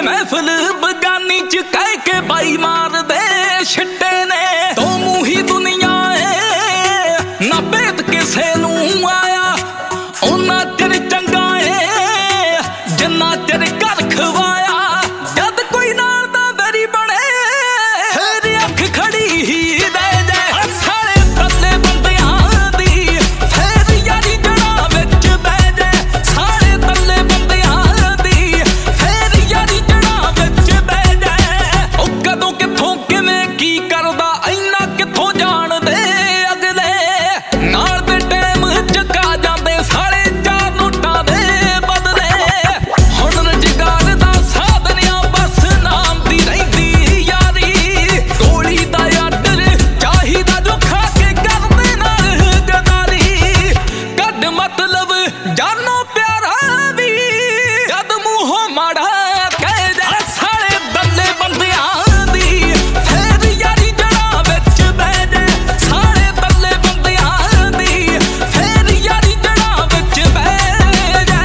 महफिल बगानी च कह के बाई मार दे छिट्टे ने तो मूही दुनिया है ना भेद किसे नू आया उन्ना तेरे चंगा है जिन्ना तेरे घर खवाया जद कोई नाल दा वेरी बने फिर अख खड़ी ही दे दे सारे तले बंदियां दी फिर यारी जड़ा विच बह दे सारे तले बंदियां दी फिर यारी जड़ा विच बह दे ओ कदों किथों किवें की करदा इन्ना किथों जान दे अगले नाल दे टाइम चका जांदे सारे चार नोटां दे बदले हुण रजगार दा साधनिया बस नाम दी रहिंदी यारी गोली दा आर्डर चाहिदा जो खा के करदे नाल गदारी कद मतलब जानो प्यारा वी जद मूंहों माड़ा कह दे सारे दल्ले बंदियां दी फिर यारी जड़ा विच बह दे सारे दल्ले बंदियां दी फिर यारी जड़ा विच बह दे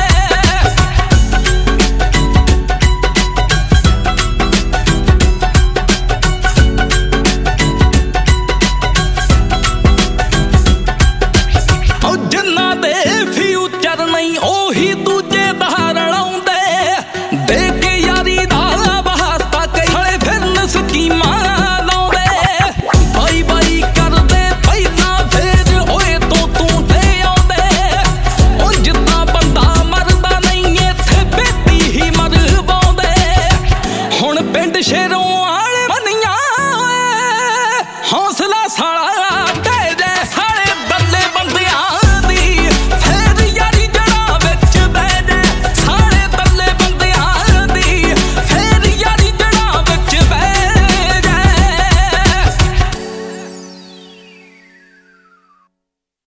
ओ जिन्ना दे फ्यूचर नहीं ओही दूजे दा रलाउंदे दे के यारी दा वास्ता कई खड़े फिरन स्कीमां लाउंदे बाई बाई करदे पहिला फिर ओए तो तू दे आउंदे ओ जितना बंदा मरदा नहीं इत्थे बेटी ही मरवाउंदे हुण पिंड शेरों वाले मनियां हौसले